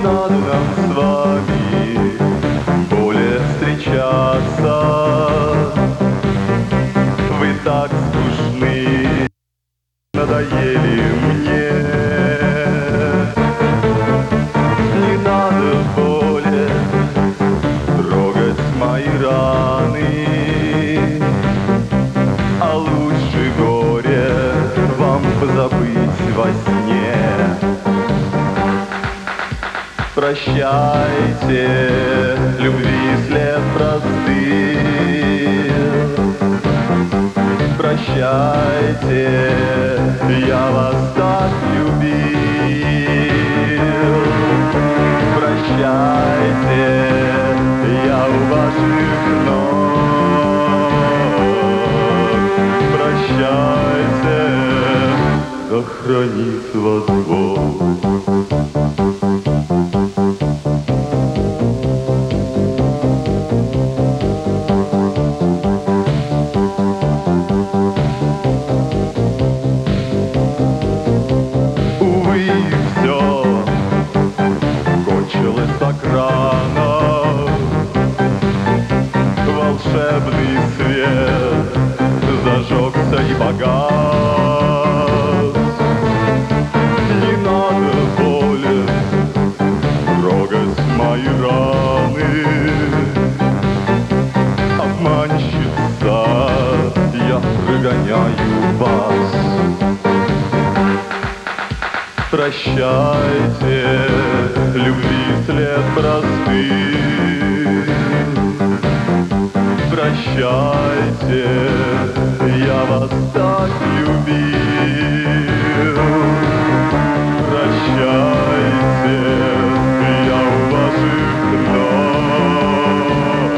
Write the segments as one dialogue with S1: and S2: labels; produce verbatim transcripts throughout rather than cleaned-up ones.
S1: надо нам с вами более встречаться. Вы так скучны, надоели мне. Не надо более трогать мои раны, а лучше горе вам позабыть во сне. Прощайте, любви след простыл. Прощайте, я вас так любил. Прощайте, я у ваших ног. Прощайте, да хранит вас Бог. Волшебный свет зажегся и погас. Не надо более трогать мои раны. Обманщица, я прогоняю вас. Прощайте, любви след простыл. Прощайте, я вас так любил. Прощайте, я у ваших ног.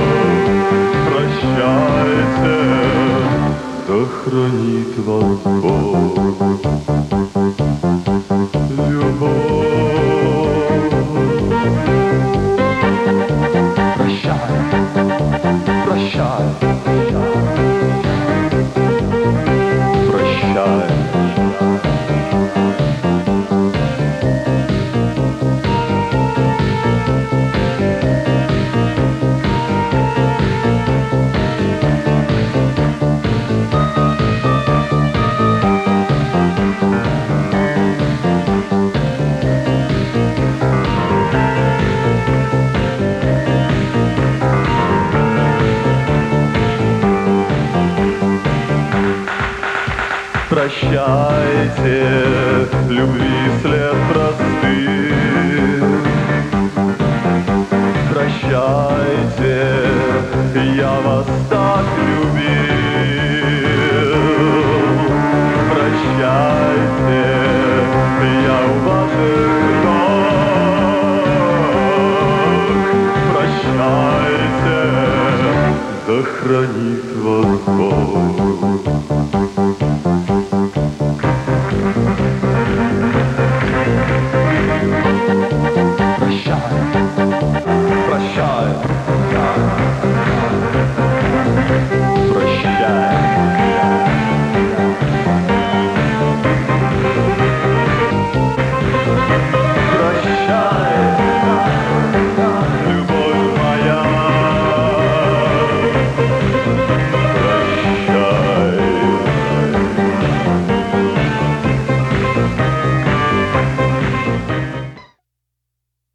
S1: Прощайте, да хранит вас Бог. Прощайте, любви след простыл. Прощайте, я вас так любил. Прощайте, я у ваших ног. Прощайте, да хранит